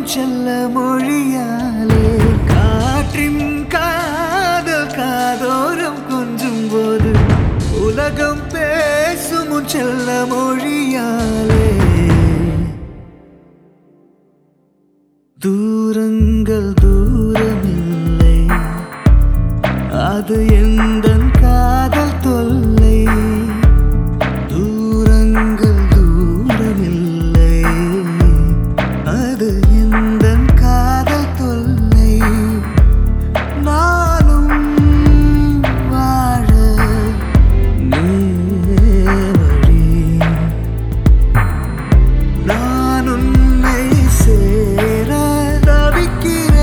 செல்ல மொழியாலே காற்றின் காதல் காதோரம் கொஞ்சும் போது உலகம் பேசும் செல்ல மொழியாலே தூரங்கள் தூரமில்லை அது எந்தன் காதல் தொல்லை தூரங்கள் தூரமில்லை அது எந்தன் காதல் தொல்லை நானும் வாழ நீ வழி நான் உன்னை சேர தவிக்கிறேன்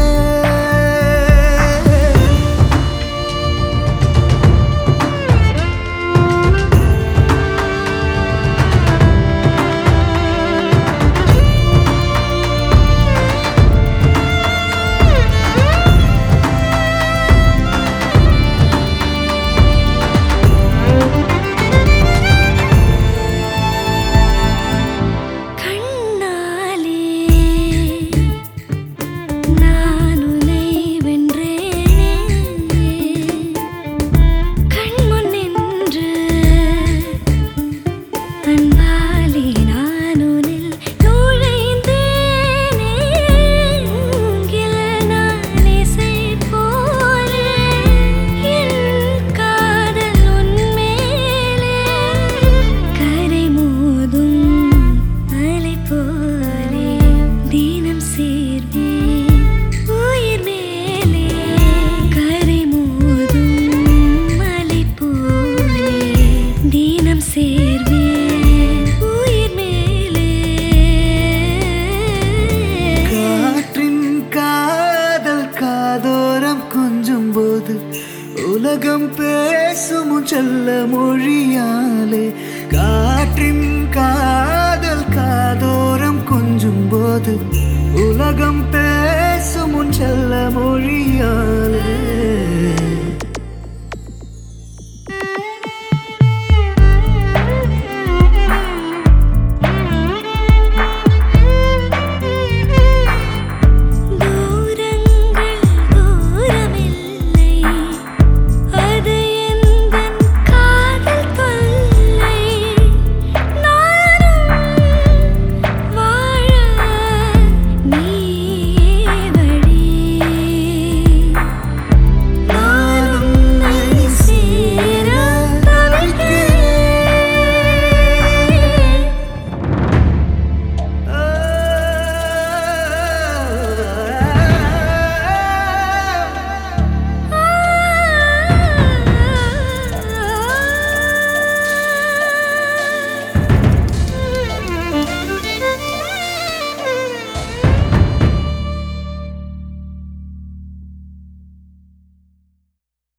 உலகம் பேசும் செல்ல மொழியாலே காற்றின் காதல் காதோரம் கொஞ்சும் போது உலகம்